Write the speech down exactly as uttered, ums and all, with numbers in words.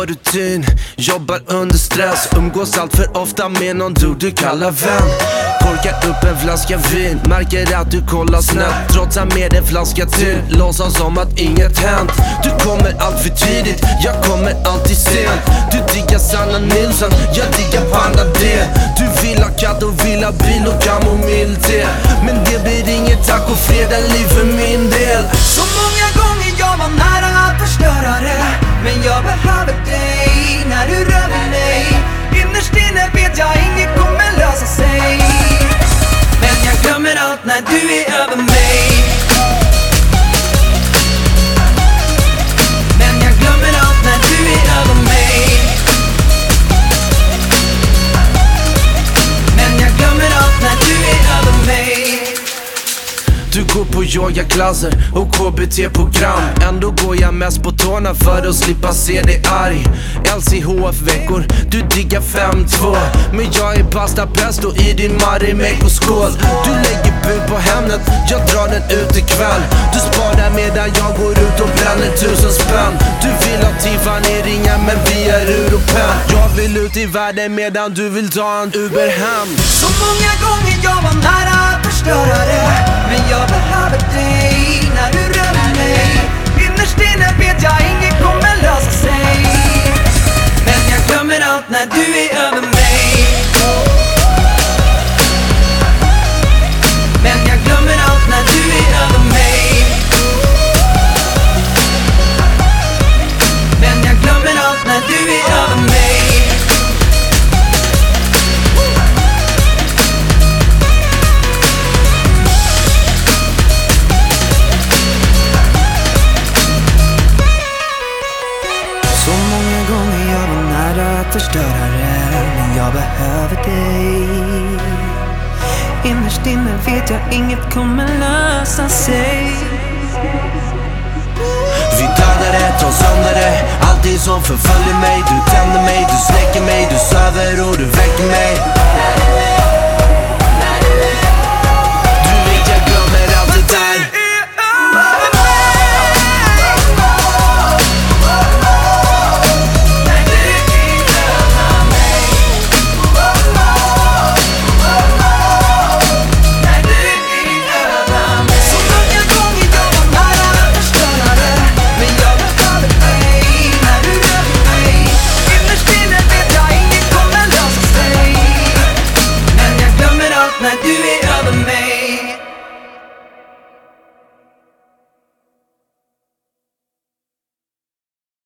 på rutin, jobbar under stress, umgås allt för ofta med någon du du kallar vän. Korkar upp en flaska vin, märker att du kollar snett, trotsar med en flaska till, låtsas som att inget hänt. Du kommer allt för tidigt, jag kommer alltid sent. Du diggar Sanna Nilsson, jag diggar Panda D. Du vill ha katt och vill ha bil och kamomillte, men det blir inget tack och fredag liv för min del. Så många gånger jag var nära att förstöra det, men jag behöver dig när du rör vid mig. Innerst inne vet jag inget kommer lösa sig, men jag glömmer allt när du är över mig. Men jag glömmer allt när du är över mig. Men jag glömmer allt när du är över mig. Du går på yogaklasser och K B T-program, ändå går jag mest på tårna för att slippa se dig arg. L C H F-veckor, du diggar fem två, men jag är pasta pesto i din Marimekko-skål. Du lägger bud på Hemnet, jag drar den ut ikväll. Du sparar medan jag går ut och bränner tusen spänn. Du vill ha Tiffany ringa men vi är ur och pen. Jag vill ut i världen medan du vill ta en Uber hem. Så många gånger jag var nära att förstöra det, men jag behöver dig när du rör vid mig. Innerst inne vet jag inget kommer lösa sig, men jag glömmer allt när du är över mig. Men jag glömmer allt när du är över mig. Men jag glömmer allt när du är över mig. Så många gånger jag var nära att förstöra det, men jag behöver dig. Innerst inne vet jag inget kommer lösa sig. Vi dödar det, tar sönder det, allting som förföljer mig. Du tänder mig, du släcker mig, du söver och du väcker mig.